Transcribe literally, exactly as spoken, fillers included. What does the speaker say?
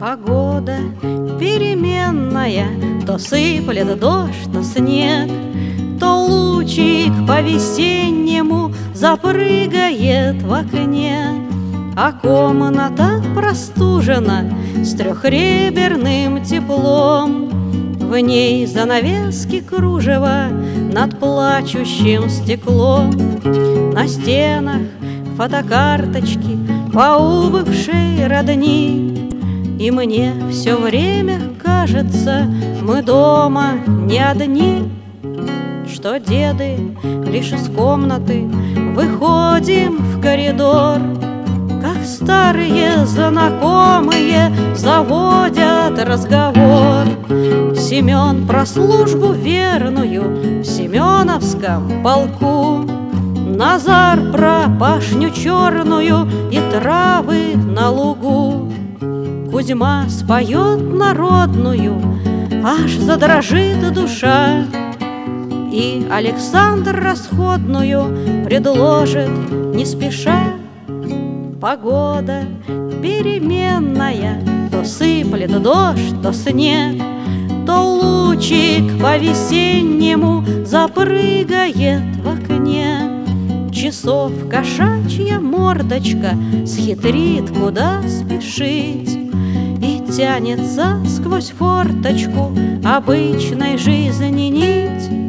Погода переменная, то сыплет дождь, то снег, то лучик по-весеннему запрыгает в окне, а комната простужена с трехреберным теплом. В ней занавески кружева над плачущим стеклом. На стенах фотокарточки по убывшей родни, и мне все время кажется, мы дома не одни, что деды лишь из комнаты выходим в коридор, как старые знакомые заводят разговор. Семен про службу верную в Семеновском полку, Назар про пашню черную и травы на лугу. Кузьма споет народную, аж задрожит душа, и Александр расходную предложит не спеша. Погода переменная, то сыплет дождь, то снег, то лучик по-весеннему запрыгает в окне. Часов кошачья мордочка схитрит, куда спешить, и тянется сквозь форточку обычной жизни нить.